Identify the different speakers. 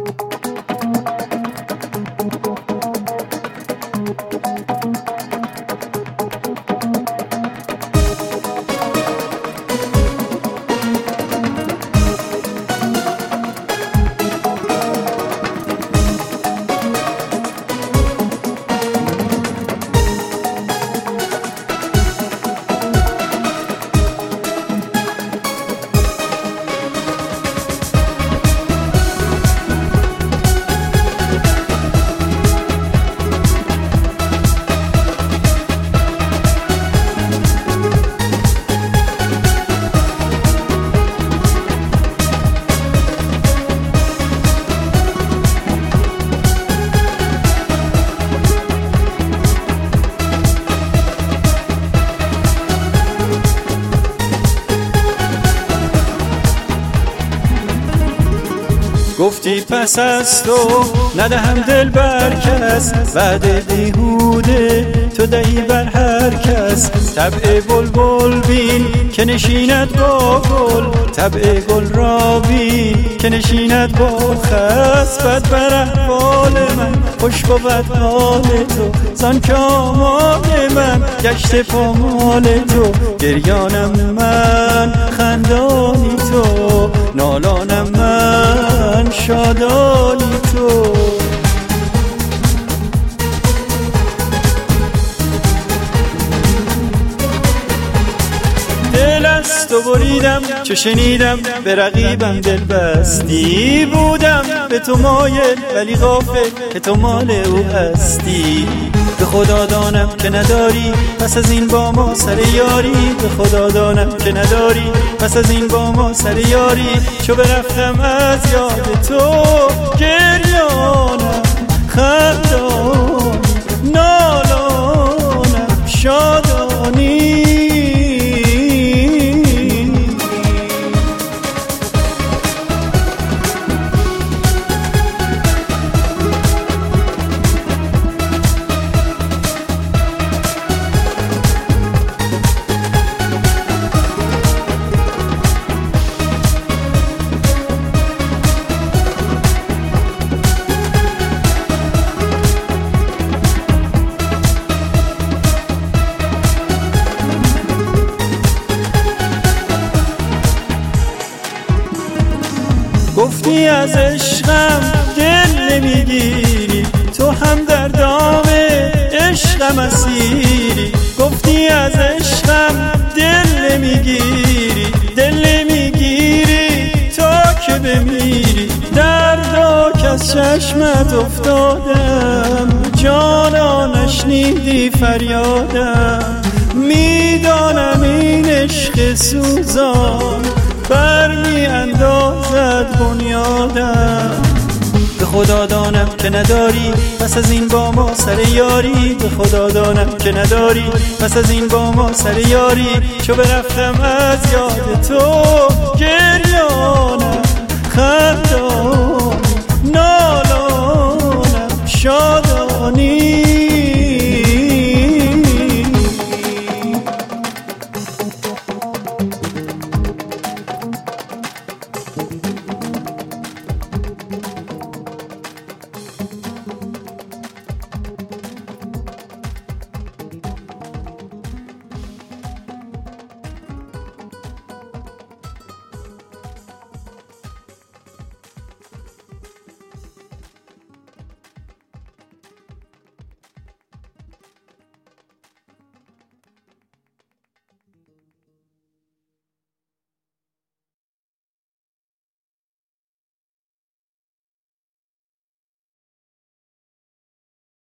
Speaker 1: گفتی پس از تو ندهم دل بر کس، وعده بیهوده تو دهی بر هر کس. طبع بلبل بین که نشیند با گل، طبع گل را بین که نشیند با خس. بد بر احوال من خوش بود حال تو، زان که آمال من گشت پامال تو. گریانم من خندانی تو، نالانم من شادانی تو. دل از تو بریدم چو شنیدم به رقیبم دل بستی. بودم به تو مایل ولی غافل که تو مال او هستی. به خدا دانم که نداری پس از این با ما سر یاری. به خدا دانم که نداری پس از این با ما سر یاری. چو برفتم از یاد تو گریانم خندان، نالانم شادانی. گفتی از عشقم دل نمیگیری، تو هم در دام عشقم اسیری. گفتی از عشقم دل نمیگیری، دل نمیگیری تا که بمیری. دردا که از چشمت افتادم، جانا نشنیدی فریادم. میدانم این عشق سوزان برمی اندازد بنیادم. به خدا دانم که نداری پس از این با ما سر یاری. به خدا دانم که نداری پس از این با ما سر یاری. چو برفتم از یاد تو گریانم